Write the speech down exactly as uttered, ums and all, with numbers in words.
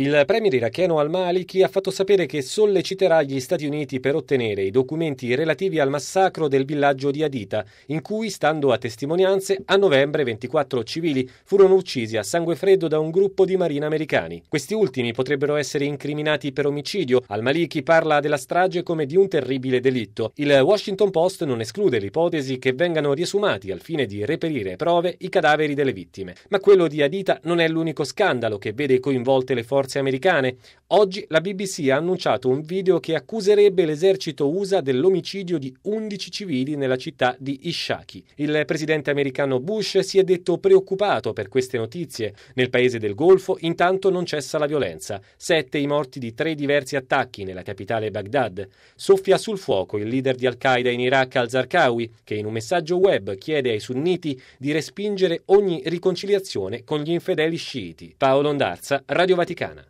Il premier iracheno al-Maliki ha fatto sapere che solleciterà gli Stati Uniti per ottenere i documenti relativi al massacro del villaggio di Haditha, in cui, stando a testimonianze, a novembre ventiquattro civili furono uccisi a sangue freddo da un gruppo di marina americani. Questi ultimi potrebbero essere incriminati per omicidio. Al-Maliki parla della strage come di un terribile delitto. Il Washington Post non esclude l'ipotesi che vengano riesumati al fine di reperire prove i cadaveri delle vittime. Ma quello di Haditha non è l'unico scandalo che vede coinvolte le forze americane. Oggi la B B C ha annunciato un video che accuserebbe l'esercito U S A dell'omicidio di undici civili nella città di Ishaki. Il presidente americano Bush si è detto preoccupato per queste notizie. Nel paese del Golfo intanto non cessa la violenza. Sette i morti di tre diversi attacchi nella capitale Baghdad. Soffia sul fuoco il leader di Al-Qaeda in Iraq al-Zarqawi, che in un messaggio web chiede ai sunniti di respingere ogni riconciliazione con gli infedeli sciiti. Paolo Ondarza, Radio Vaticana.